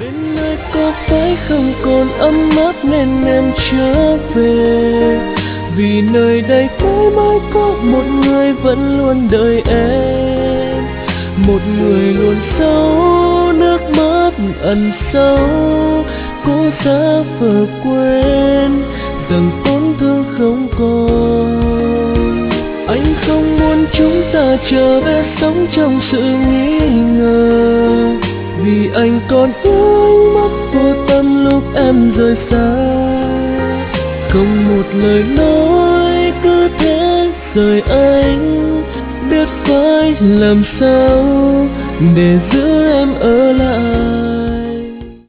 bên nơi có phải không còn ấm áp nên em trở về, vì nơi đây mãi mãi có một người vẫn luôn đợi em, một người luôn giấu nước mắt ẩn sâu, cố giả vờ quên rằng tổn thương không còn. Anh không muốn chúng ta trở về sống trong sự nghi ngờ, vì anh còn nhớ ánh mắt vô tâm lúc em rời xa. Không một lời nói cứ thế rời anh, biết phải làm sao để giữ em ở lại.